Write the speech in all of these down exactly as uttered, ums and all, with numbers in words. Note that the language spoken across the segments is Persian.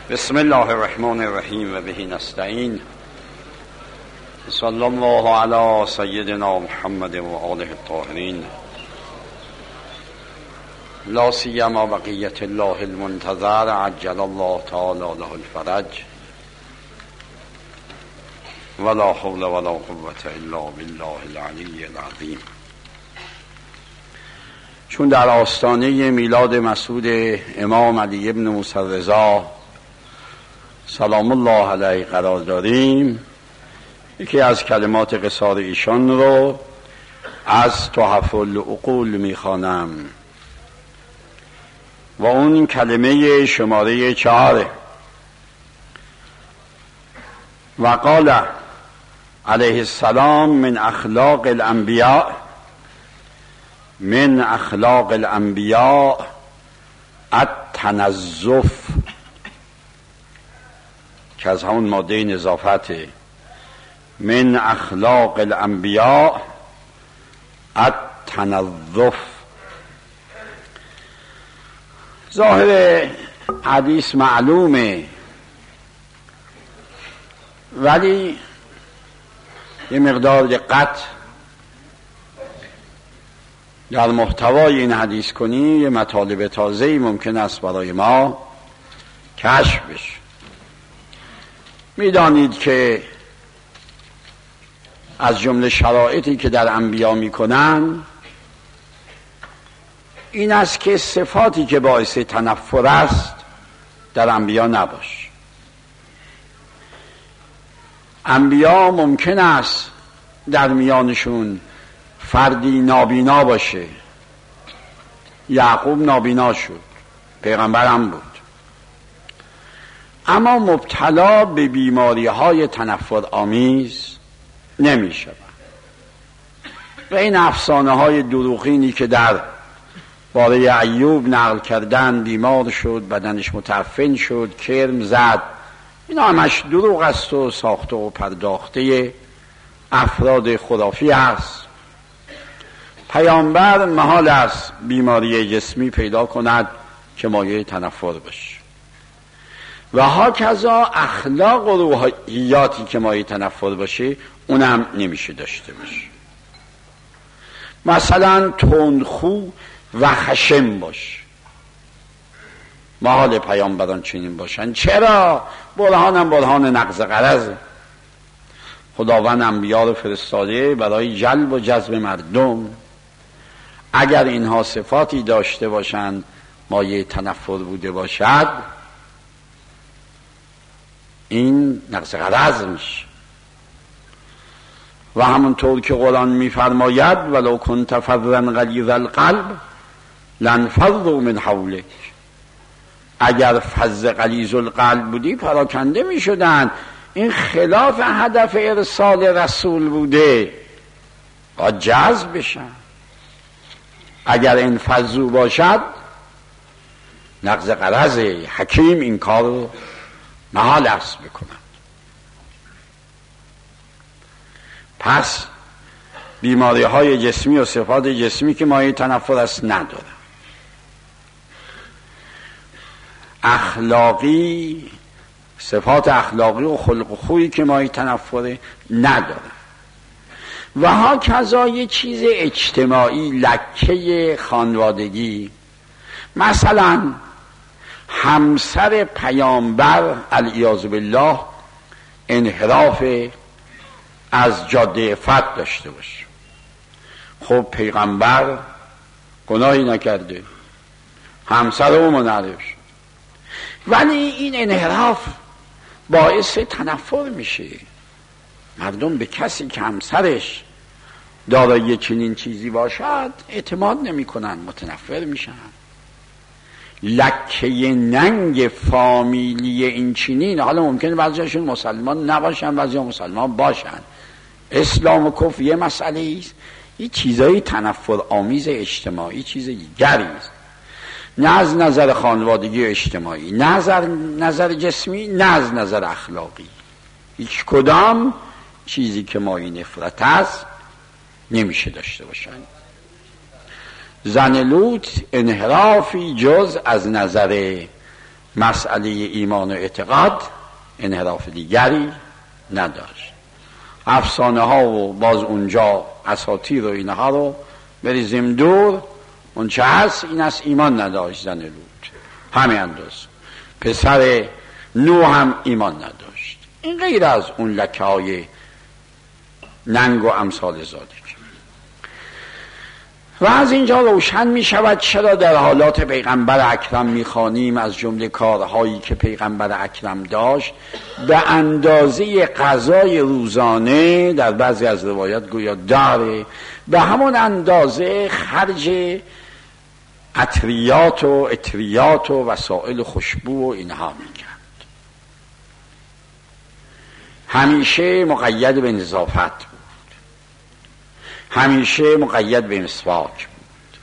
بسم الله الرحمن الرحیم و به نستعین. صلی الله علی سیدنا محمد و آله الطاهرین، لا سیما بقیت الله المنتظر عجل الله تعالی له الفرج، ولا حول ولا قوة الا بالله العلی العظیم. چون در آستانه میلاد مسعود امام علی ابن موسی رضا سلام الله علیه قرار داریم، یکی از کلمات قصار ایشان رو از تحف العقول میخوانم و اون کلمه شماره چهاره. و قال علیه السلام من اخلاق الانبیاء من اخلاق الانبیاء التنظف، که از همون ماده نظافت. من اخلاق الانبیاء التنظف. ظاهر حدیث معلومه، ولی یه مقدار دقت در محتوای این حدیث کنی، یه مطالب تازه‌ای ممکن است برای ما کشف بشه. میدانید که از جمله شرایطی که در انبیا میکنن این است که صفاتی که باعث تنفر است در انبیا نباشه. انبیا ممکن است در میانشون فردی نابینا باشه. یعقوب نابینا شد، پیغمبر هم بود، اما مبتلا به بیماری های تنفر آمیز نمی شود. و این افسانه های دروغینی که در باره ایوب نقل کردن، بیمار شد، بدنش متعفن شد، کرم زد، اینا همش دروغ است و ساخته و پرداخته افراد خرافی است. پیامبر محال است بیماری جسمی پیدا کند که مایه تنفر باشه، و هاکذا اخلاق و روحیاتی که مایه تنفر باشه اونم نمیشه داشته باشه. مثلا تندخو و خشم باشه، محال پیامبران چنین باشن. چرا؟ برهانم برهان نقض غرض. خداوند انبیا رو فرستاده برای جلب و جذب مردم. اگر اینها صفاتی داشته باشند مایه تنفر بوده باشد، این نقض غرض میشه. و همونطور که قرآن میفرماید ولو کنت فظا غلیظ القلب لانفضوا من حولک، اگر فظ غلیظ القلب بودی پراکنده میشدن. این خلاف هدف ارسال رسول بوده، باید جذب بشن. اگر انفضوا باشد نقض غرض. حکیم این کار رو محال است بکنم. پس بیماری های جسمی و صفات جسمی که مایه تنفر است ندارن. اخلاقی، صفات اخلاقی و خلق و خویی که مایه تنفر ندارن. و ها کذا یه چیز اجتماعی، لکه خانوادگی. مثلا همسر پیامبر علیاذ بالله انحراف از جاده عفت داشته باشه. خب پیغمبر گناهی نکرده، همسر او منحرف شد، ولی این انحراف باعث تنفر میشه. مردم به کسی که همسرش دارای چنین چیزی باشد اعتماد نمی کنن، متنفر میشن. لکه ننگ فامیلی این چنین، حالا ممکنه بعضیشون مسلمان نباشن، بعضی مسلمان باشن، اسلام و کفر یه مسئله است. یه چیزایی تنفر آمیز اجتماعی چیز دیگری است، نه از نظر خانوادگی و اجتماعی، نه از نظر جسمی، نه از نظر اخلاقی. هیچ کدام چیزی که مایه نفرت است نمیشه داشته باشن. زن لوط انحرافی جز از نظر مسئله ایمان و اعتقاد انحراف دیگری نداشت. افسانه ها و باز اونجا اساطیر و اینها رو بریزیم دور، اون چه هست این است ایمان نداشت زن لوط، همین انداز. پسر نوح هم ایمان نداشت. این غیر از اون لکه های ننگ و امثال ذالک. و از اینجا روشن می شود چرا در حالات پیغمبر اکرم می خوانیم از جمله کارهایی که پیغمبر اکرم داشت به اندازه غذای روزانه در بعضی از روایات گویا داره، به همون اندازه خرج عطریات و عطریات و وسایل خوشبو و اینها می کرد. همیشه مقید به نظافت بود، همیشه مقید به مسواک بود،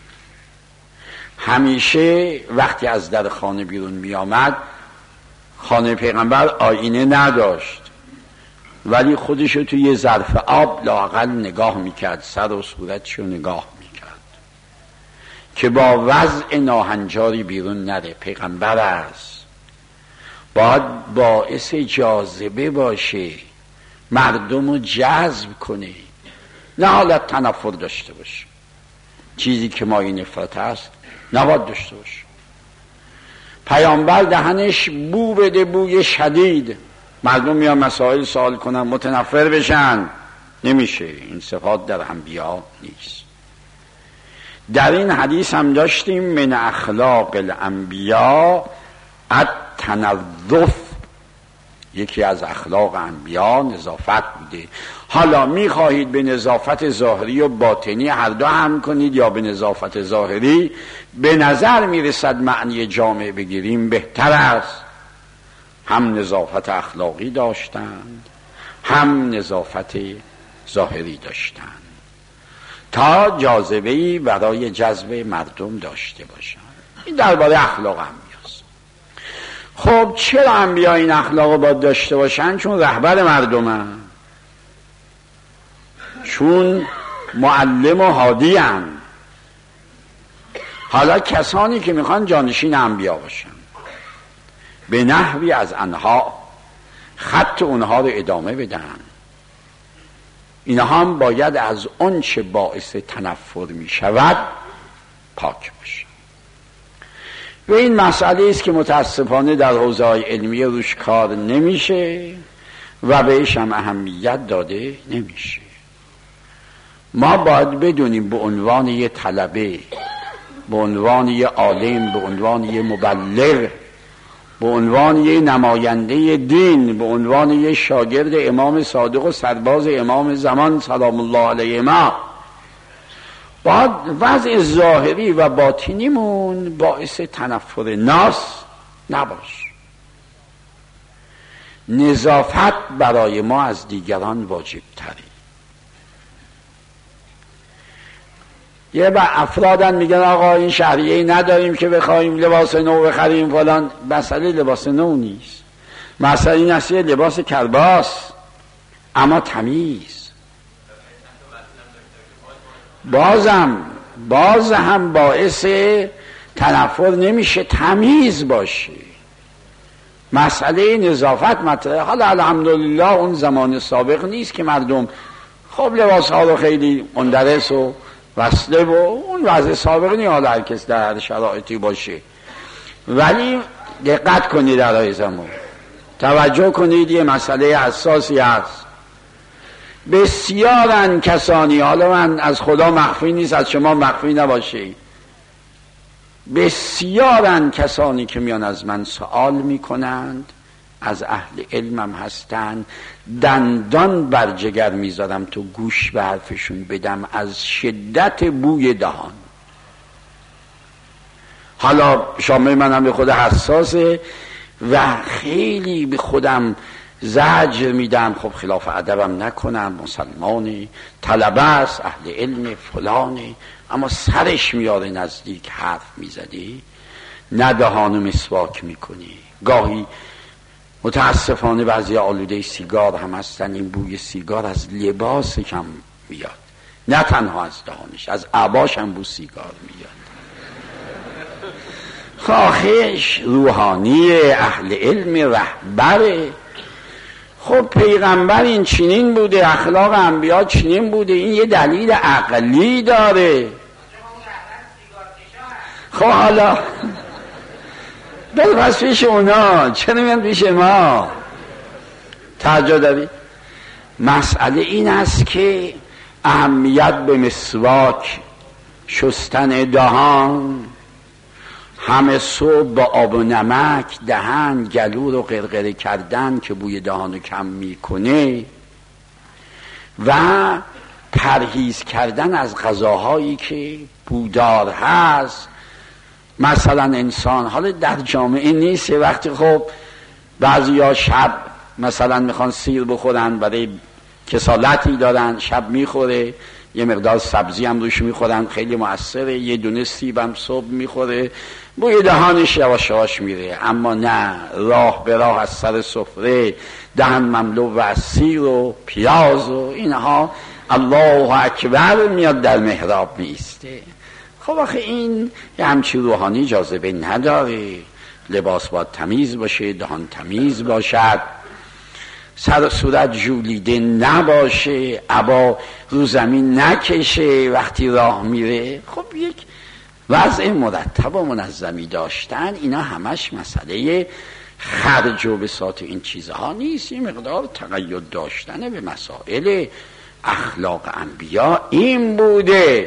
همیشه وقتی از در خانه بیرون می آمد، خانه پیغمبر آینه نداشت ولی خودشو توی یه ظرف آب لااقل نگاه می کرد، سر و صورتشو نگاه می کرد که با وضع ناهنجاری بیرون نره. پیغمبر است، باید باعث جاذبه باشه، مردم رو جذب کنه، نه حالت تنفر داشته باشه. چیزی که مایه نفرت است نباید داشته باشه. پیامبر دهنش بو بده، بوی شدید، مردم میان مسائل سوال کنن متنفر بشن، نمیشه. این صفات در انبیا نیست. در این حدیث هم داشتیم من اخلاق الانبیا التنظف، یکی از اخلاق انبیا نظافت بوده. حالا میخواهید به نظافت ظاهری و باطنی هر دو هم کنید یا به نظافت ظاهری به نظر میرسد معنی جامع بگیریم بهتر است. هم نظافت اخلاقی داشتند هم نظافت ظاهری داشتند تا جاذبه‌ای برای جذب مردم داشته باشند. این درباره اخلاق انبیاست. خب چرا انبیا این اخلاق باید داشته باشند؟ چون رهبر مردمن، چون معلم و هادی هن. حالا کسانی که میخوان جانشین انبیا باشن به نحوی از انها خط اونها رو ادامه بدن، اینها هم باید از اون چه باعث تنفر میشود پاک باشن. و این مسئله است که متاسفانه در حوزه‌های علمی روش کار نمیشه و بهش هم اهمیت داده نمیشه. ما باید بدونیم به عنوان یه طلبه، به عنوان یه عالم، به عنوان یه مبلغ، به عنوان یه نماینده دین، به عنوان یه شاگرد امام صادق و سرباز امام زمان سلام الله علیهما، باید وضع ظاهری و باطنیمون باعث تنفر ناس نباش. نظافت برای ما از دیگران واجب تره. یه با افرادن میگن آقا این شهریه نداریم که بخوایم لباس نو بخریم فلان. مسئله لباس نو نیست، مسئله این است یه لباس کرباس اما تمیز. بازم باز هم باعث تنفر نمیشه، تمیز باشه. مسئله نظافت مطرحه. حالا الحمدلله اون زمان سابق نیست که مردم خب لباس ها رو خیلی مندرس و وصله و اون وضع سابق نیست، حالا هر کس در هر شرایطی باشه. ولی دقت کنید در آی زمان، توجه کنید، یه مسئله حساسی هست. بسیارن کسانی، حالا من از خدا مخفی نیست، از شما مخفی نباشه، بسیارن کسانی که میان از من سوال میکنند، از اهل علمم هستند، دندان بر جگر میذارم تو گوش به حرفشون بدم از شدت بوی دهان. حالا شامه منم به خود حساسه و خیلی به خودم زجر میدم، خب خلاف ادبم نکنم، مسلمانی، طلبه است، اهل علم فلانی، اما سرش میاره نزدیک حرف میزدی، نه دهانو مسواک میکنی. گاهی متاسفانه بعضی آلوده سیگار هم هستن، این بوی سیگار از لباس کم میاد، نه تنها از دهانش، از عباش هم بو سیگار میاد. خواهش روحانی اهل علم رهبره. خب پیغمبر این چنین بوده، اخلاق انبیا چنین بوده، این یه دلیل عقلی داره. خب حالا بل پس پیش اونا، چرا میان پیش ما؟ توجه داری؟ مسئله این است که اهمیت به مسواک، شستن دهان، همه صبح با آب و نمک دهن گلو رو قرقره کردن که بوی دهانو کم میکنه و پرهیز کردن از غذاهایی که بودار هست. مثلا انسان حالا در جامعه نیست، وقتی خب بعضیا شب مثلا میخوان سیر بخورن، برای کسالتی دارن، شب میخوره، یه مقدار سبزی هم روش میخورن، خیلی مؤثره، یه دونه سیب هم صبح میخوره، بوی دهانش یواش یواش میره. اما نه، راه به راه از سر سفره دهن مملو و از سیر و پیاز و اینها، الله اکبر میاد در محراب میسته. خب آخه این یه همچی روحانی جاذبه نداره. لباس باید تمیز باشه، دهان تمیز باشد، سر و صورت ژولیده نباشه، عبا رو زمین نکشه وقتی راه میره. خب یک وضع مرتب و منظمی داشتن، اینا همش مسئله خرج و بساط این چیزها نیست. این مقدار تقید داشتن به مسائل اخلاق انبیا این بوده.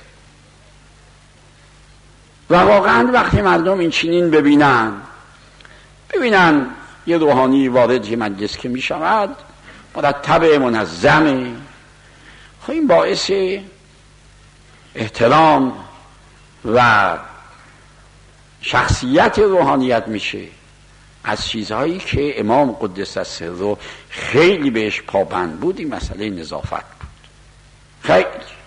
و واقعا وقتی مردم این چنین ببینن ببینن یه روحانی وارد یه مجلس که می شود مرتب منظمه، خب این باعث احترام و شخصیت روحانیت میشه. از چیزهایی که امام قدس السر خیلی بهش پابند بود این مسئله نظافت بود. خیلی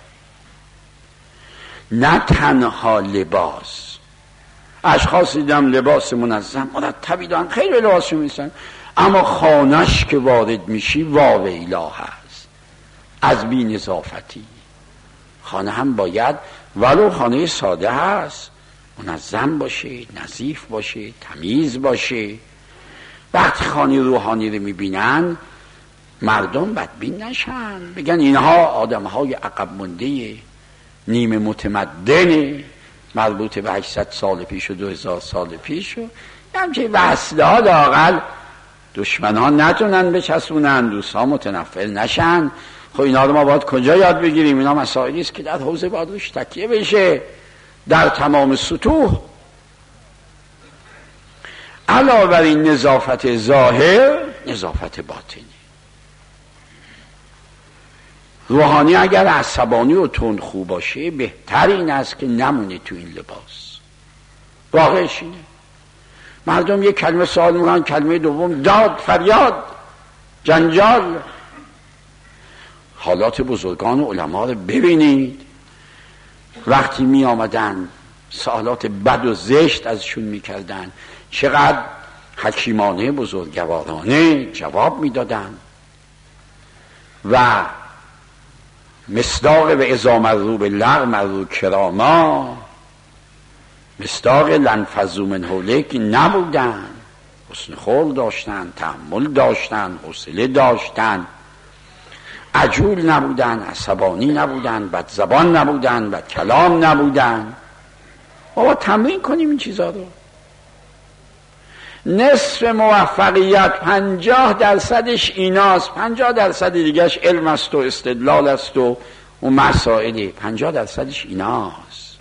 نه تنها لباس، اشخاص دیدم لباس منظم مرتبی دارن، خیلی به لباسشون میسن، اما خانش که وارد میشی واویلا هست از بی نظافتی. خانه هم باید ولو خانه ساده هست منظم باشه، نظیف باشه، تمیز باشه. وقتی خانه روحانی رو میبینن مردم بدبین نشن، بگن اینها آدمهای عقب مونده نیمه متمدنه، مربوط به هشتصد سال پیش و دو هزار سال پیش و همچه وصله ها لااقل دشمن ها نتونن بچسبونن، دوست ها متنفر نشن. خب اینا رو ما باید کجا یاد بگیریم؟ اینا مسائلی است که در حوزه باید روش تکیه بشه در تمام سطوح. علاوه بر این نظافت ظاهر، نظافت باطنی. روحانی اگر عصبانی و تندخو باشه بهتر این است که نمونه تو این لباس. واقعش اینه. مردم یک کلمه سوال میکنن، کلمه دوم داد، فریاد، جنجال. حالات بزرگان و علما رو ببینید، وقتی می آمدن سوالات بد و زشت ازشون میکردن چقدر حکیمانه بزرگوارانه جواب میدادن و مصداق و اذا مروا باللغو مروا کراما، مصداق لنفضوا من حولک نبودن، حسن خلق داشتن، تحمل داشتن، حوصله داشتن، عجول نبودن، عصبانی نبودن، بد زبان نبودن، بد کلام نبودن. بابا تمرین کنیم این چیزا رو. نصف موفقیت پنجاه درصدش ایناست، پنجاه درصد دیگهش علم است و استدلال است و اون مسائلی، پنجاه درصدش ایناست.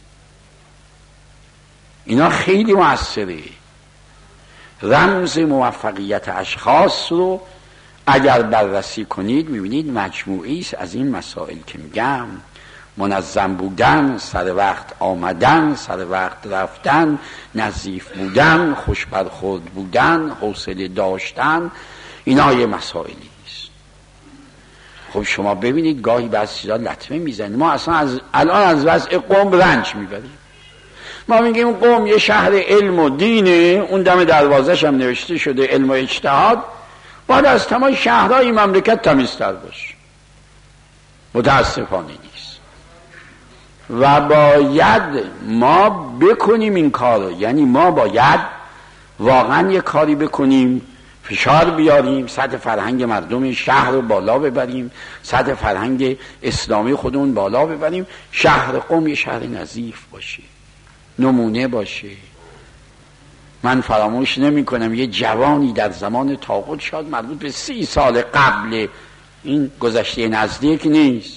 اینا خیلی موثره. رمز موفقیت اشخاص رو اگر بررسی کنید میبینید مجموعی است از این مسائل که میگم: منظم بودن، سر وقت آمدن، سر وقت رفتن، نظیف بودن، خوش برخورد بودن، حوصله داشتن. اینا یه مسائلی است. خب شما ببینید گاهی بعضی چیزا لطمه میزنید. ما اصلا از الان از وضع قوم رنج میبریم. ما میگیم قوم یه شهر علم و دینه، اون دم دروازش هم نوشته شده علم و اجتهاد، باید از تمام شهرهای مملکت تمیزتر باشه. متاسفانه نیست. و باید ما بکنیم این کارو. یعنی ما باید واقعا یه کاری بکنیم، فشار بیاریم، سطح فرهنگ مردم شهر رو بالا ببریم، سطح فرهنگ اسلامی خودمون بالا ببریم. شهر قم یه شهر نظیف باشه، نمونه باشه. من فراموش نمی کنم یه جوانی در زمان طاغوت، شاید مربوط به سی سال قبل، این گذشته نزدیک نیست،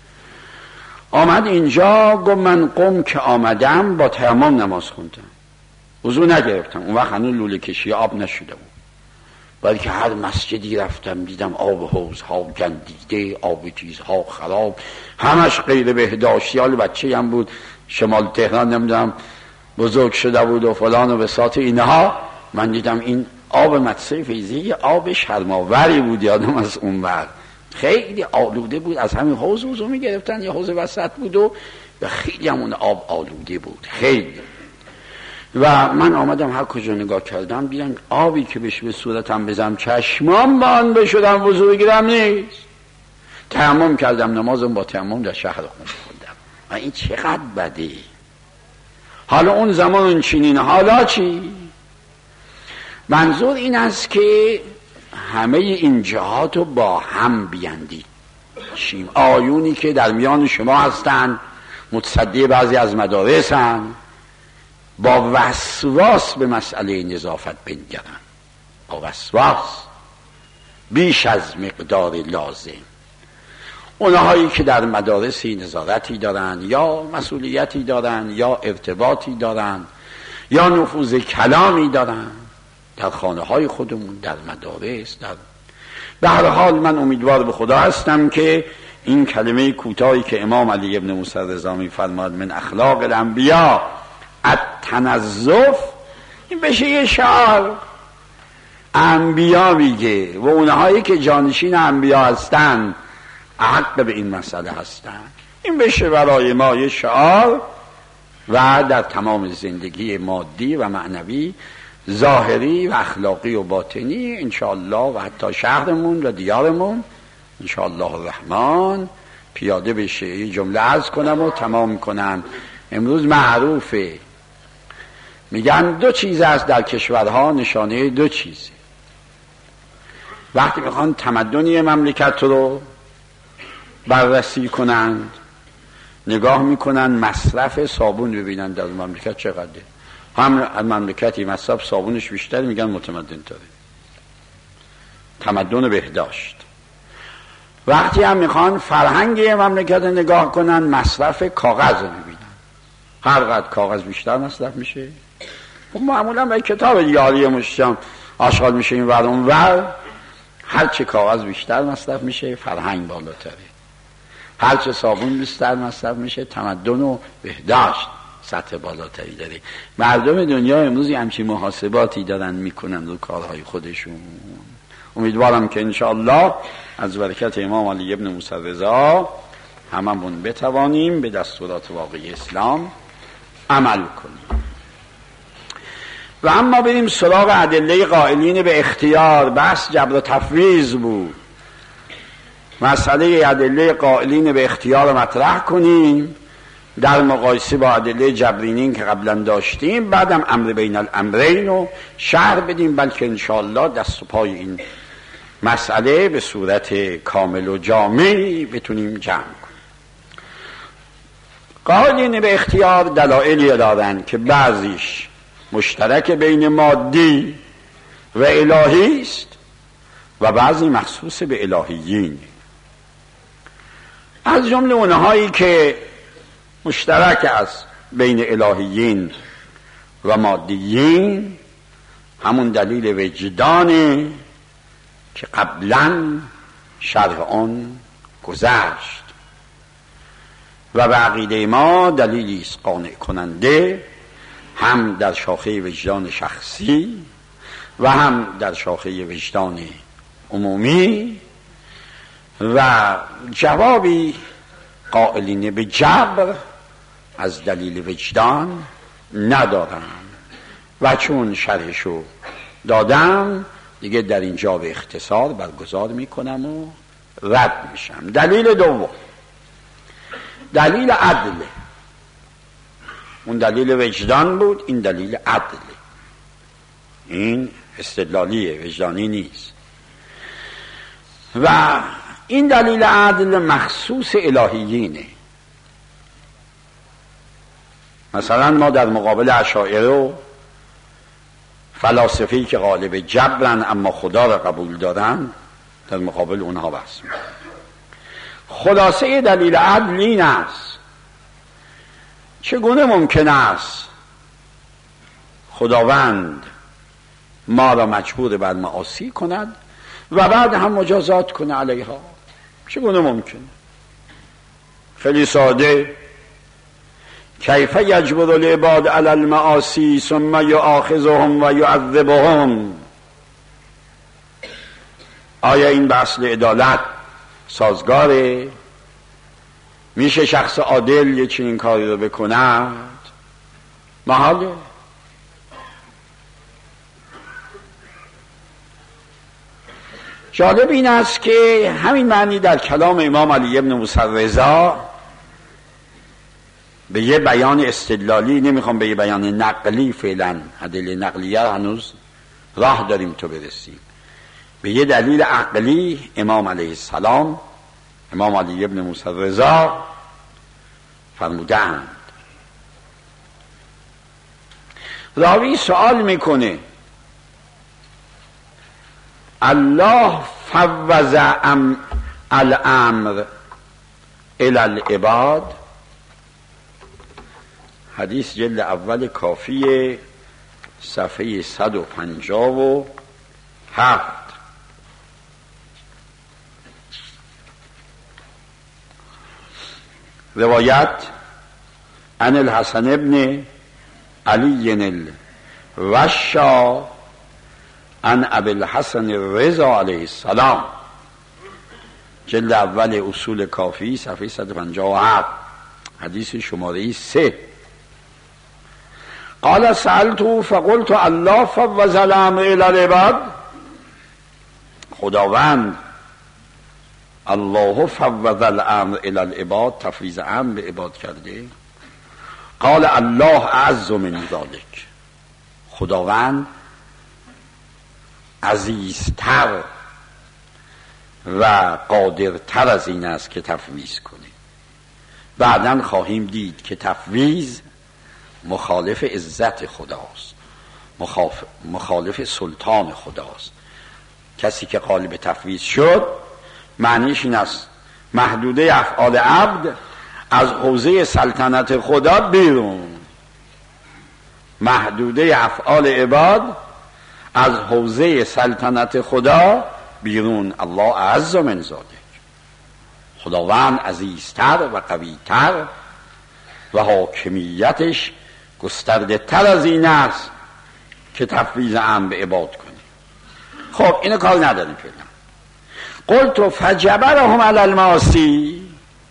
آمد اینجا گفت من قم که آمدم با تیمم نماز خوندم، وضو نگرفتم. اون وقت هنوز لوله کشی آب نشده بود، ولی که هر مسجدی رفتم دیدم آب حوضها گندیده، آب چیزها خراب، همش غیر بهداشتی. حال بچه هم بود شمال تهران، نمیدونم بزرگ شده بود و فلان و بساط اینها. من دیدم این آب مدرسه فیضی آب شرماوری بود، یادم از اون وقت خیلی آلوده بود. از همین حوض وضو میگرفتن، یه حوض وسط بود و خیلی همون آب آلوده بود خیلی. و من آمدم هر کجا نگاه کردم دیدم آبی که بشه به صورتم بزنم چشمام بان بشدم وضو بگیرم نیست. تیمم کردم، نمازم با تیمم در شهر خوندم. و این چقدر بده. حالا اون زمان چنین، حالا چی؟ منظور این است که همه این جهات رو با هم بیندید شیم. آیونی که در میان شما هستن، متصدی بعضی از مدارس هستن، با وسواس به مسئله نظافت بنگرن، با وسواس بیش از مقدار لازم. اونهایی که در مدارسی نظارتی دارن یا مسئولیتی دارن یا ارتباطی دارن یا نفوذ کلامی دارن در خانه های خودمون، در مدارس، در به هر حال من امیدوار به خدا هستم که این کلمه کوتاهی که امام علی ابن موسی رضا می‌فرماد من اخلاق الانبیا التنظف، این بشه یه شعار. انبیا میگه و اونهایی که جانشین انبیا هستن حق به این مسئله هستن. این بشه برای ما یه شعار و در تمام زندگی مادی و معنوی، ظاهری و اخلاقی و باطنی انشاءالله، و حتی شهرمون و دیارمون انشاءالله الرحمن پیاده بشه. یه جمله عرض کنم و تمام کنم. امروز معروفه، میگن دو چیز است در کشورها نشانه دو چیزه. وقتی میخوان تمدنی مملکت رو بررسی کنند، نگاه میکنن مصرف صابون ببینن در مملکت چقدره. هم مملکتی مصرف صابونش بیشتر میگن متمدن تره، تمدن بهداشت. وقتی هم میخوان فرهنگ مملکت نگاه کنن مصرف کاغذ رو ببینن، هر قدر کاغذ بیشتر مصرف میشه. معمولا به کتاب یاری مشتم آشغال میشه این ور اون ور، هرچه کاغذ بیشتر مصرف میشه فرهنگ بالاتره، هرچه صابون بیشتر مصرف میشه تمدن و بهداشت سطح بالاتری داره. مردم دنیا امروز همچین محاسباتی دارن میکنن رو کارهای خودشون. امیدوارم که انشاءالله از برکت امام علی ابن موسی رضا هممون بتوانیم به دستورات واقعی اسلام عمل کنیم. و اما بریم سراغ ادله قائلین به اختیار. بحث جبر و تفویض بود، مسئله ادله قائلین به اختیار مطرح کنیم در مقایسه با ادله جبرینین که قبلا داشتیم. بعدم امر بین الامرین رو شرح بدیم، بلکه انشاءالله دست و پای این مسئله به صورت کامل و جامعی بتونیم جمع کنیم. قائلین به اختیار دلایلی دارن که بعضیش مشترک بین مادی و الهی است و بعضی مخصوص به الهیین. از جمله اونهایی که مشترک است بین الهیین و مادیین همون دلیل وجدانه که قبلا شرح آن گذشت و به عقیده ما دلیلی است قانع کننده، هم در شاخه وجدان شخصی و هم در شاخه وجدان عمومی. و جوابی قائلین به جبر از دلیل وجدان ندارم و چون شرحشو دادم دیگه در اینجا به اختصار برگزار میکنم و رد میشم. دلیل دوم دلیل عدل. اون دلیل وجدان بود، این دلیل عدل. این استدلالیه، وجدانی نیست. و این دلیل عدل مخصوص الهیینه. مثلا ما در مقابل اشاعره و فلاسفه‌ای که غالب جبرن اما خدا را قبول دارن، در مقابل اونها بحث می‌کنیم. خلاصه دلیل عدل این است: چگونه ممکن است خداوند ما را مجبور بر معاصی کند و بعد هم مجازات کنه علیها؟ چگونه ممکنه؟ خیلی ساده. کیف یجبر العباد علی المعاصی ثم یؤاخذهم و یعذبهم؟ آیا این به اصل عدالت سازگاره؟ میشه شخص عادل یه چنین کاری رو بکند؟ محاله. جالب این است که همین معنی در کلام امام علی ابن موسی رضا به یه بیان استدلالی، نمیخوام به یه بیان نقلی فعلا، ادله نقلیه هنوز راه داریم تو برسیم، به یه دلیل عقلی امام علیه السلام، امام علی ابن موسی رضا فرمودند. راوی سوال میکنه الله فوض ام الامر الی العباد؟ حدیث جلد اول کافیه صفحه صد و پنجاه و هفت. روایت عن الحسن ابن علی الوشا عن ابی الحسن الرضا علیه السلام، جلد اول اصول کافی صفحه صد و پنجاه و هفت، حدیث شماره سه. قال سألت فقلت الله فوض الامر الی العباد؟ خداوند الله فوض الامر الی العباد، تفویض امر به عباد کرده؟ قال الله اعز من ذلک، خداوند عزیزتر و قادرتر از این است که تفویض کنه. بعداً خواهیم دید که تفویض مخالف عزت خداست، مخالف, مخالف سلطان خداست. کسی که قالب تفویض شد معنیش این است محدوده افعال عبد از حوزه سلطنت خدا بیرون، محدوده افعال عباد از حوزه سلطنت خدا بیرون. الله اعز من ذلک، خداوند عزیزتر و قویتر و حاکمیتش گسترده تر از این است که تفویض امر به عباد کنی. خب اینو کار نداریم فعلا. قلت فجبرهم علی المعاصی،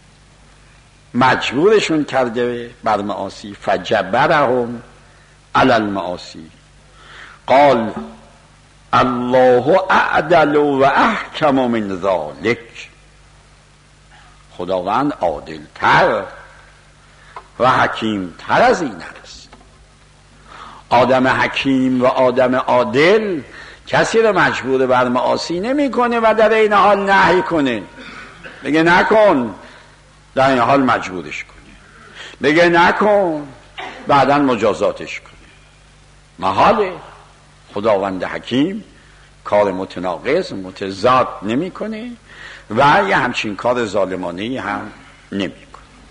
مجبورشون کرده بر معاصی. فجبرهم علی المعاصی. قال الله اعدل و احکم من ذلک، خداوند عادل تر و حکیم تر از این است. آدم حکیم و آدم عادل کسی رو مجبور بر معاصی نمی کنه و در این حال نهی کنه، بگه نکن در این حال مجبورش کنه، بگه نکن بعداً مجازاتش کنه. محاله. خداوند حکیم کار متناقض متضاد نمی کنه و یه همچین کار ظالمانه‌ای هم نمی کنه.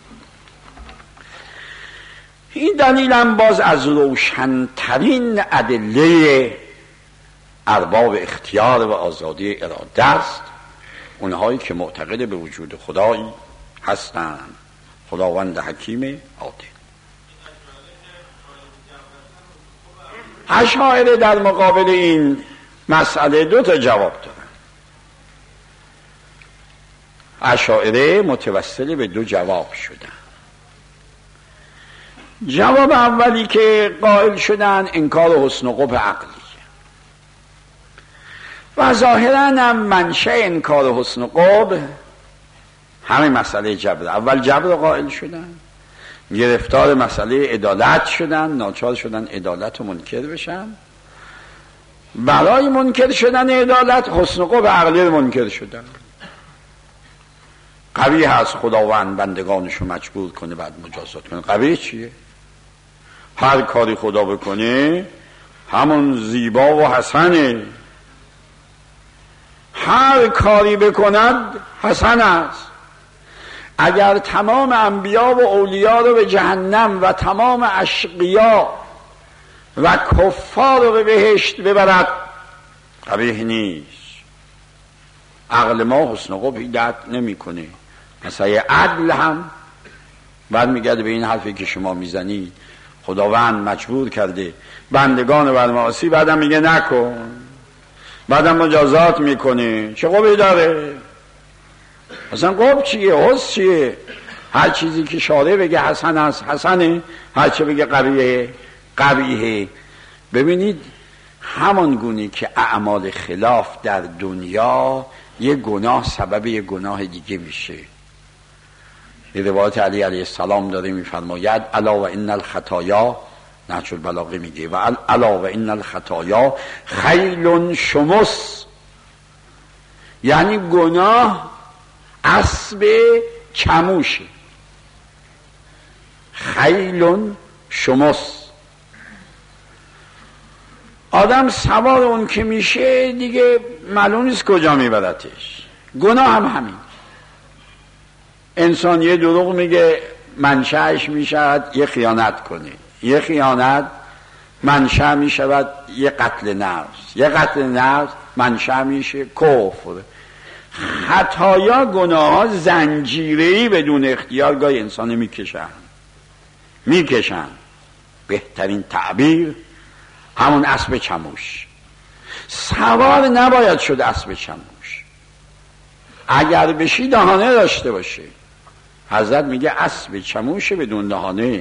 این دلیل هم باز از روشنترین ادله ارباب اختیار و آزادی اراده است، اونهایی که معتقد به وجود خدایی هستند، خداوند حکیم عادل. اشاعره در مقابل این مسئله دو تا جواب دارن. اشاعره متوسل به دو جواب شدن. جواب اولی که قائل شدن انکار حسن و قبح عقلی و ظاهراً هم منشأ انکار حسن و قبح همین مسئله جبر. اول جبر قائل شدن، گرفتار مسئله عدالت شدن، ناچار شدن عدالت رو منکر بشن. برای منکر شدن عدالت حسن و قبح عقلی رو منکر شدن. قبیح هست خداوند بندگانشو مجبور کنه بعد مجازات کنه. قبیح چیه؟ هر کاری خدا بکنه همون زیبا و حسنه. هر کاری بکند حسن است. اگر تمام انبیا و اولیا رو به جهنم و تمام اشقیا و کفار رو به بهشت ببرد قبیح نیست. عقل ما حسن و قبح درک نمیکنه. مثلا عدل هم بعد میگه به این حرفی که شما میزنی خداوند مجبور کرده بندگان بر معاصی، بعدم میگه نکن، بعدم مجازات میکنه. چه قبحی داره؟ اصلا قبح چیه؟ حسن چیه؟ هر چیزی که شارع بگه حسن است حسنه، هر چی بگه قبیحه قبیحه. ببینید همان گونه که اعمال خلاف در دنیا یه گناه سبب یه گناه دیگه میشه. یه روایت علی علیه السلام داره میفرماید الا و ان الخطایا، نهج البلاغه میگه و الا و ان الخطایا خیل شمس، یعنی گناه اسب چموشه. خیل شمس، آدم سوار اون که میشه دیگه معلوم نیست کجا میبرتش. گناه هم همین. انسان یه دروغ میگه منشأش میشود یه خیانت کنه، یه خیانت منشأ میشود یه قتل نفس، یه قتل نفس منشأ میشه کفر. خطایا گناه ها زنجیره‌ای بدون اختیار گاهی انسان میکشن میکشن بهترین تعبیر همون اسب چموش. سوار نباید شد اسب چموش. اگر بشی دهانه داشته باشه. حضرت میگه اسب چموش بدون دهانه.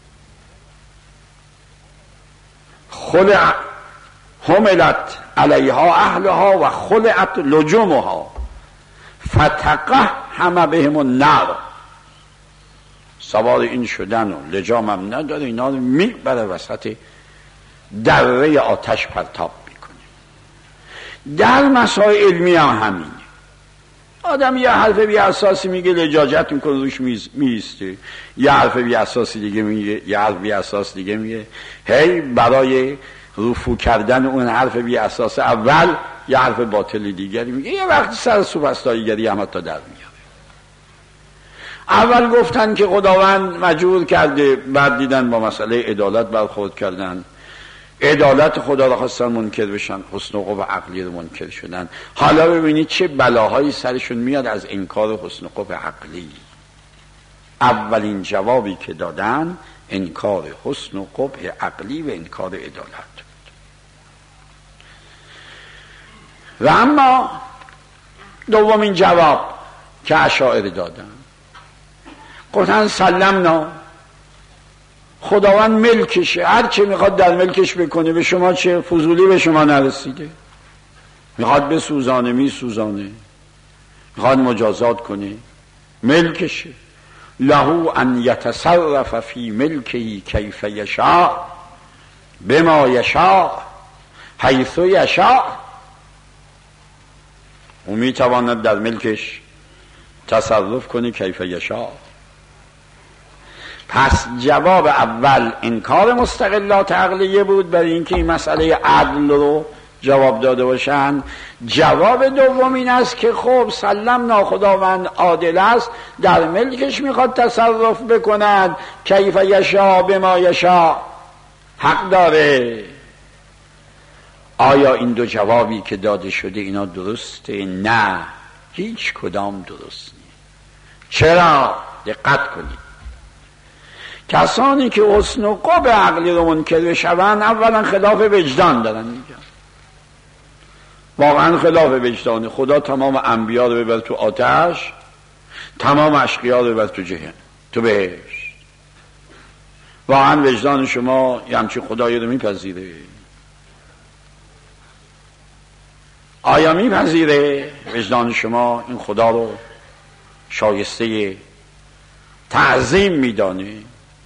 خلع حملت علیها اهلها و خلعت لجومها فتقه همه بهم النار. سوار این شدن و لجام هم نداره، اینا رو میبره وسط دره آتش پرتاب میکنه. در مسائل علمی هم همینه. آدم یه حرف بی اساسی میگه لجاجت میکنه روش میسته، یه حرف بی اساسی دیگه میگه، یه حرف بی اساس دیگه میگه. هی برای رفو کردن اون حرف بی اساس اول یه حرف باطل دیگری میگه. یه وقت سر سوپستاییگری هم حتی در میاره. اول گفتن که خداوند مجبور کرده، بعد دیدن با مسئله عدالت برخورد کردن، عدالت خدا را خواستن منکر بشن، حسن و قبح عقلی رو منکر شدن. حالا ببینید چه بلاهایی سرشون میاد از انکار حسن و قبح عقلی. اولین جوابی که دادن انکار حسن و قبح عقلی و انکار عدالت. و اما دومین جواب که اشاعره دادن گفتن سلمنا، خداوند ملکشه، هر چه میخواد در ملکش بکنه، به شما چه؟ فضولی به شما نرسیده. میخواد به سوزانه می سوزانه، میخواد مجازات کنه، ملکشه. له ان یتصرف فی ملکی کیف یشاء بما یشاء حیث یشاء. او میتواند در ملکش تصرف کنه کیف یشاء. پس جواب اول انکار مستقلات عقلیه بود برای اینکه این مسئله عدل رو جواب داده باشن. جواب دوم این است که خب سلمنا، خداوند عادل است، در ملکش میخواد تصرف بکند، کیف یشاء بما یشاء، حق داره. آیا این دو جوابی که داده شده اینا درسته؟ نه، هیچ کدام درست نیست. چرا؟ دقت کنید. کسانی که حسن و قبح عقلی رو منکر بشوند اولا خلاف وجدان دارن میگن. واقعا خلاف وجدان. خدا تمام انبیا رو ببر تو آتش، تمام اشقیا رو ببر تو جهنم، تو بهشت. واقعا وجدان شما یه همچین خدایی رو میپذیره؟ آیا میپذیره وجدان شما این خدا رو شایسته تعظیم میدانه؟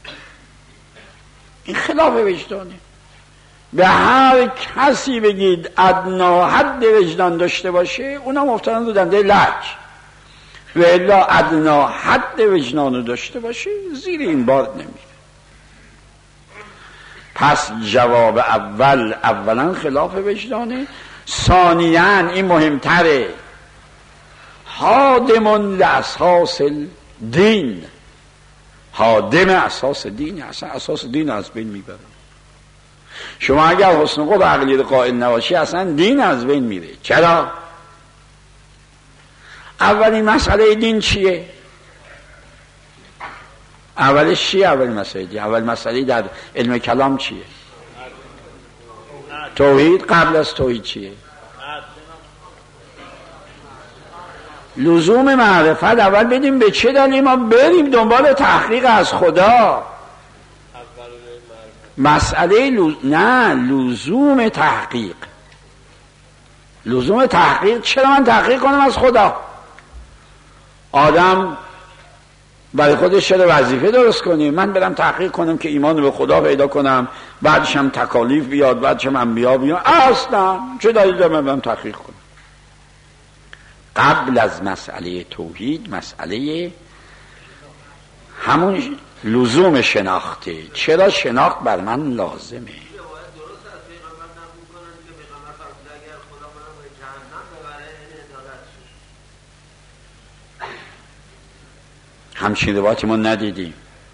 این خلاف وجدانه. به هر کسی بگید ادنا حد وجدان داشته باشه اونا مفترض رو دنده لج، و الا ادنا حد وجدان رو داشته باشه زیر این بار نمیره. پس جواب اول اولا خلاف وجدانه. ثانیاً این مهمتره، هادمون لاساس دین، هادم اساس دین، اصلا اساس دین از بین میبره. شما اگر حسن قبح عقلی رو قائل نباشی اصلا دین از بین میره. چرا؟ اولین مسئله دین چیه؟ اولش چیه؟ اول مسئله دین، اول مسئله در علم کلام چیه؟ توحید. قبل از توحید چیه؟ لزوم معرفت. اول بدیم به چه دلیل ما بریم دنبال تحقیق از خدا. مسئله لز... نه لزوم تحقیق. لزوم تحقیق چرا من تحقیق کنم از خدا؟ آدم برای خودش چرا وظیفه درست کنیم من برم تحقیق کنم که ایمان به خدا پیدا کنم، بعدش هم تکالیف بیاد، بعدش هم انبیا بیاد؟ اصلا چه دلیل دارم من برم تحقیق کنم؟ قبل از مسئله توحید مسئله همون لزوم شناخته. چرا شناخت بر من لازمه؟ همچین روایتی ما ندیدیم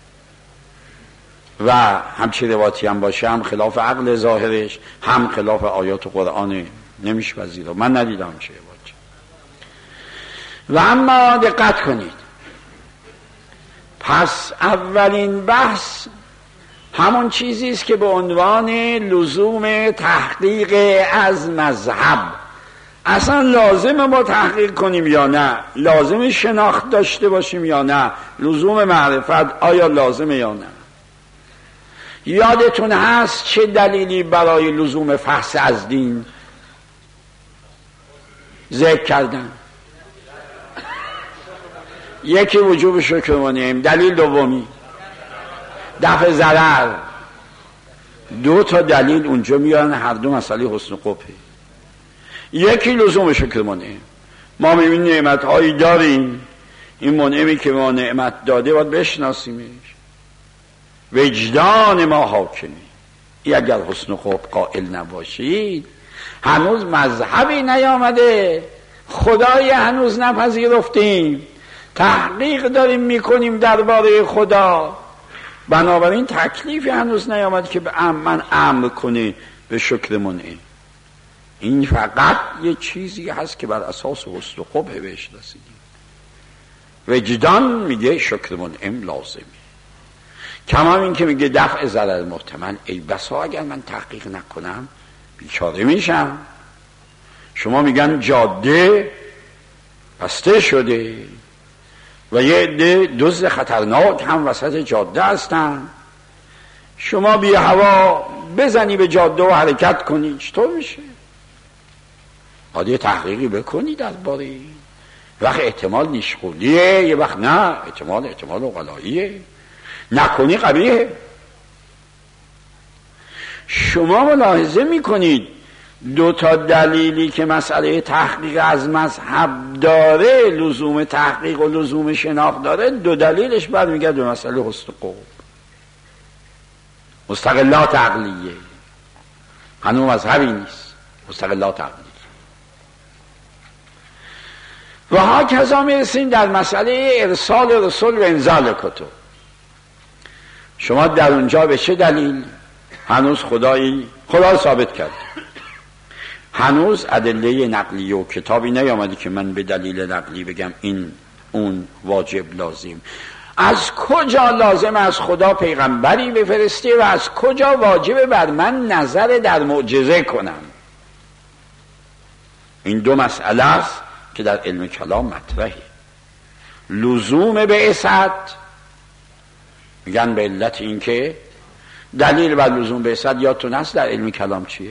و همچین روایتی هم باشه هم خلاف عقل ظاهرش هم خلاف آیات قرآن نمیشه پذیرفت. من ندیدم چه روایتی. و اما دقت کنید، پس اولین بحث همون چیزی است که به عنوان لزوم تحقیق از مذهب، اصلا لازم ما تحقیق کنیم یا نه، لازم شناخت داشته باشیم یا نه، لزوم معرفت آیا لازمه یا نه. یادتون هست چه دلیلی برای لزوم فحص از دین ذکر کردن؟ یکی وجوب شکر منعم، دلیل دومی دفع ضرر. دو تا دلیل اونجا میارن، هر دو مسئله حسن قبحه. یکی لزوم شکر منعم، ما میبینیم نعمت هایی داریم، این منعمی که ما نعمت داده باید بشناسیمش، وجدان ما حاکمه. ای اگر حسن قبح قائل نباشید هنوز مذهبی نیامده، خدای هنوز نپذیرفتیم، تحقیق داریم میکنیم درباره خدا، بنابراین تکلیفی هنوز نیامد که به من امر کنه به شکر منعم. این فقط یه چیزی هست که بر اساس حسن قبح بهش رسیدیم. وجدان میگه شکر منعم لازمه، کما این که میگه دفع ضرر محتمل. ای بسا اگر من تحقیق نکنم بیچاره میشم. شما میگن جاده بسته شده و یه عده دزد خطرناک هم وسط جاده هستن، شما بی هوا بزنی به جاده و حرکت کنی، چطور میشه؟ باید یه تحقیقی بکنی درباره این. وقت احتمال نیشخولیه، یه وقت نه، احتمال احتمال اقلاییه، نکنی قبیه. شما ملاحظه میکنید دو تا دلیلی که مسئله تحقیق از مذهب داره، لزوم تحقیق و لزوم شناخت داره، دو دلیلش بعد میگه به مسئله حسن قبح، مستقلات عقلیه، هنوز مذهبی نیست، مستقلات عقلیه. و ها کذا میرسیم در مسئله ارسال رسول و انزال کتب. شما در اونجا به چه دلیل هنوز خدایی خدا ثابت کرد؟ هنوز ادله نقلی و کتابی نیامده که من به دلیل نقلی بگم این اون واجب لازم. از کجا لازم از خدا پیغمبری بفرسته و از کجا واجب بر من نظر در معجزه کنم؟ این دو مسئله است که در علم کلام مطرحه. لزوم بعثت میگن به علت این که دلیل بر لزوم بعثت یادتون هست در علم کلام چیه؟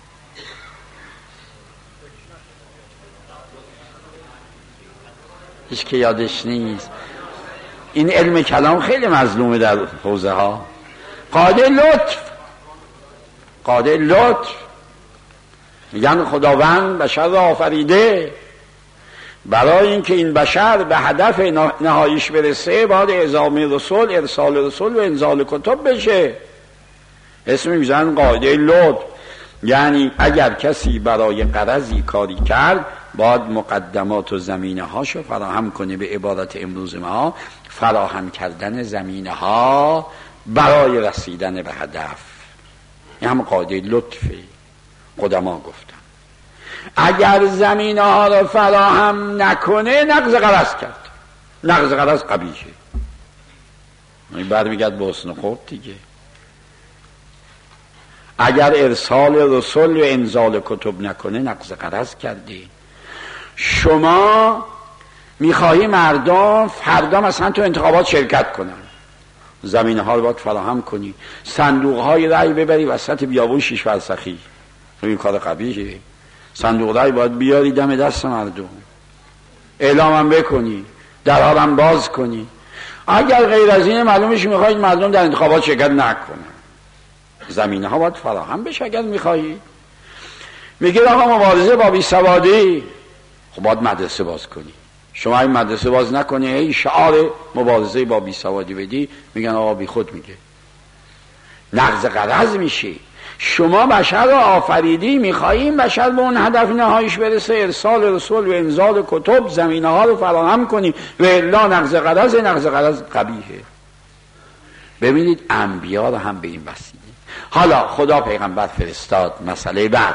هیچ که یادش نیست. این علم کلام خیلی مظلومه در حوزه ها. قاعده لطف، قاعده لطف. میگن خداوند بشر را آفریده برای اینکه این بشر به هدف نهاییش برسه باید اعزام رسول، ارسال رسول و انزال کتب بشه. اسم میزنن قاعده لطف. یعنی اگر کسی برای غرضی کاری کرد باید مقدمات و زمینه هاشو فراهم کنه. به عبارت امروز ما فراهم کردن زمینه ها برای رسیدن به هدف، این هم قاعده لطفه. قدما گفتن اگر زمینه ها رو فراهم نکنه نقض غرض کرد. نقض غرض قبیحه. این برمیگرد به حسن خلق دیگه. اگر ارسال رسول و انزال کتب نکنه نقض غرض کردی. شما میخواهی مردم فردا مثلا تو انتخابات شرکت کنن، زمینه ها رو باید فراهم کنی. صندوق های رأی ببری وسط بیابون شیش فرسخی، این کار قبیحه. صندوق رأی باید بیاری دم دست مردم، اعلامم بکنی، درارم باز کنی. اگر غیر از این معلومش میخواید مردم در انتخابات شرکت نکنن، زمینه ها باید فراهم بشه. اگر میخواهی میگه آقا مبارزه با بیسوادی، خب باید مدرسه باز کنی. شما این مدرسه باز نکنی ای شعار مبارزه با بیسوادی بدی، میگن آقا بی خود میگه، نقض غرض میشه. شما بشر رو آفریدی، میخواییم بشر به اون هدف نهاییش برسه، ارسال رسول و انزال کتب، زمینه ها رو فراهم کنی و الا نقض غرض. نقض غرض قبیحه. ببینید انبیا رو هم به این وسیله. حالا خدا پیغمبر فرستاد. مسئله بعد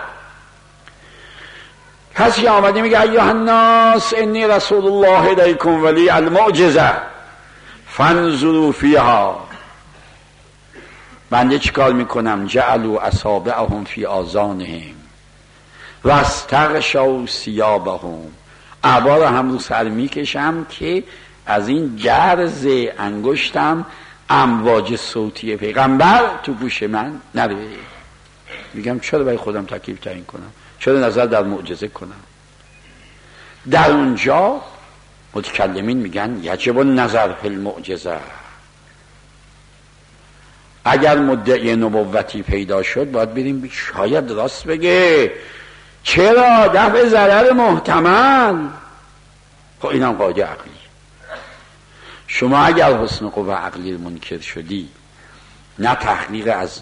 کسی آمده میگه ایها الناس انی رسول الله الیکم ولی المعجزه فانظروا فیها. بنده چیکار میکنم؟ جعلوا اصابعهم فی آذانهم واستغشوا ثیابهم. اعبا رو هم رو سر میکشم که از این درز انگشتم امواج صوتی پیغمبر تو گوش من نره. میگم چرا برای خودم تکلیف تعیین کنم؟ چرا نظر در معجزه کنم؟ در اونجا متکلمین میگن یجب النظر فی المعجزه. اگر مدعی نبوتی پیدا شد باید بریم شاید راست بگه. چرا؟ دفع ضرر محتمل. خب اینم قاعده عقلی. شما اگر حسن قوه عقلی منکر شدی، نه تحقیق از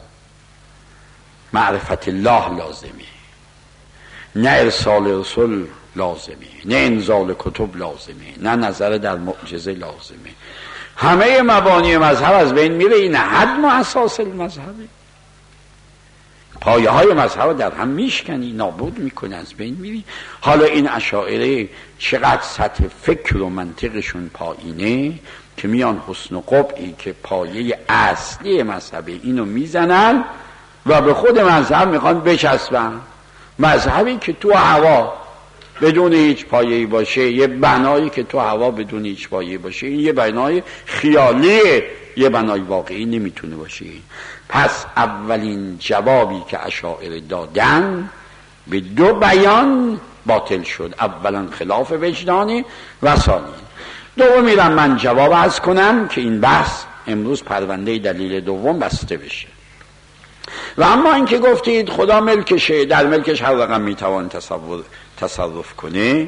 معرفت الله لازمه، نه ارسال رسول لازمه، نه انزال کتب لازمه، نه نظر در معجزه لازمه. همه مبانی مذهب از بین میره. این حد و اساس المذهبه. پایه های مذهب در هم میشکنی، نابود میکنی، از بین میری. حالا این اشاعره چقدر سطح فکر و منطقشون پایینه که میان حسن و قبعی که پایه اصلی مذهبه اینو میزنن و به خود مذهب میخوان بچسبن. مذهبی که تو هوا بدون هیچ پایه‌ای باشه، یه بنایی که تو هوا بدون هیچ پایه‌ای باشه، این یه بنای خیالیه، یه بنای واقعی نمیتونه باشه. پس اولین جوابی که اشاعره دادن به دو بیان باطل شد. اولا خلاف وجدانی و ثانیا. دوم میرم من جواب عرض کنم که این بحث امروز پرونده دلیل دوم بسته بشه. و اما اینکه گفتید خدا ملکشه، در ملکش هر رقم میتوان تصور تصرف کنه،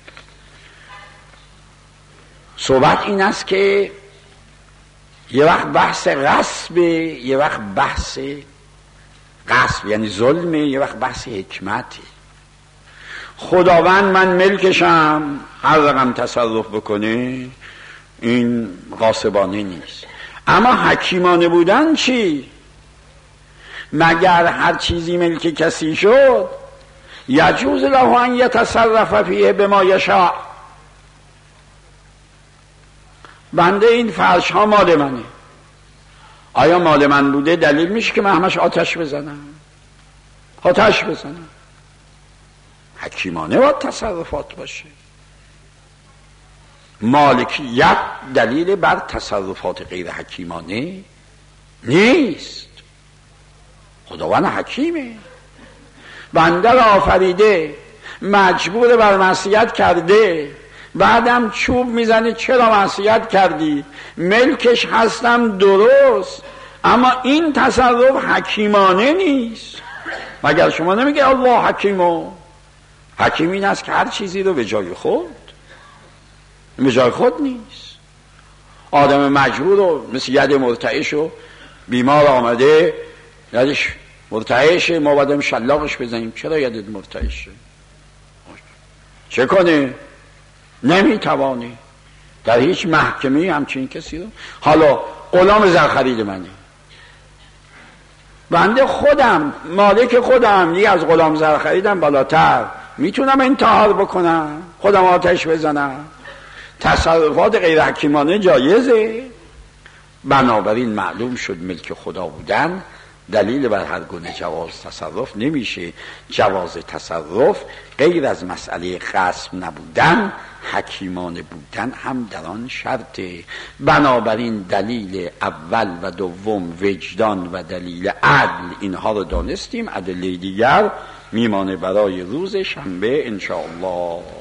صحبت این است که یه وقت بحث غصبه، یه وقت بحث غصب یعنی ظلمه، یه وقت بحث حکمته. خداوند من ملکشم، هر رقم تصرف بکنه، این غاصبانه نیست. اما حکیمانه بودن چی؟ مگر هر چیزی ملک کسی شد یجوز له ان یتصرف فیه بما یشاء؟ بنده این فرش ها مال منه، آیا مال من بوده دلیل میشه که من همش آتش بزنم؟ آتش بزنم؟ حکیمانه باید تصرفات باشه. مالکیت دلیل بر تصرفات غیر حکیمانه نیست. خداوند حکیمه. بنده را آفریده، مجبور بر معصیت کرده، بعدم چوب میزنه چرا معصیت کردی؟ ملکش هستم درست، اما این تصرف حکیمانه نیست. مگر شما نمیگه الله حکیمو؟ حکیم این است که هر چیزی رو به جای خود، به جای خود نیست. آدم مجبور رو مثل ید مرتعش و بیمار آمده یدش مرتعشه، ما بایدم شلاقش بزنیم. چرا یدت مرتعشه؟ چه کنه؟ نمیتوانی. در هیچ محکمه همچین کسی رو. حالا غلام زر خرید منی، بنده خودم مالک خودم، یه از غلام زر خریدم بالاتر، میتونم انتحار بکنم، خودم آتش بزنم. تصرفات غیر حکیمانه جایزه. بنابراین معلوم شد ملک خدا بودن دلیل بر هر گونه جواز تصرف نمیشه. جواز تصرف غیر از مسئله غصب نبودن، حکیمانه بودن هم در آن شرطه. بنابراین دلیل اول و دوم وجدان و دلیل عدل اینها رو دانستیم. ادله دیگر میمانه برای روز شنبه انشاءالله.